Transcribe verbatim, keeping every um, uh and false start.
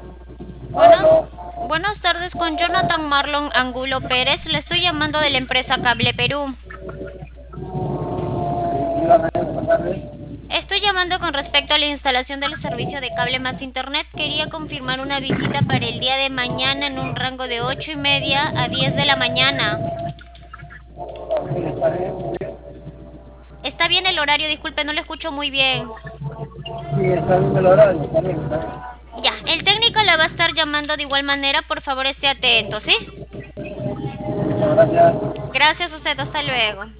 Buenos, Aló, buenas tardes con Jonathan Marlon Angulo Pérez. Le estoy llamando de la empresa Cable Perú. dígame, buenas tardes. Estoy llamando con respecto a la instalación del servicio de cable más internet. Quería confirmar una visita para el día de mañana en un rango de ocho y media a diez de la mañana. Ok, está bien, muy bien. Está bien el horario, disculpe, no lo escucho muy bien. Sí, está bien el horario, está bien, está bien. Ya, el técnico la va a estar llamando de igual manera, por favor esté atento, ¿sí? Muchas gracias. Gracias a usted, hasta luego.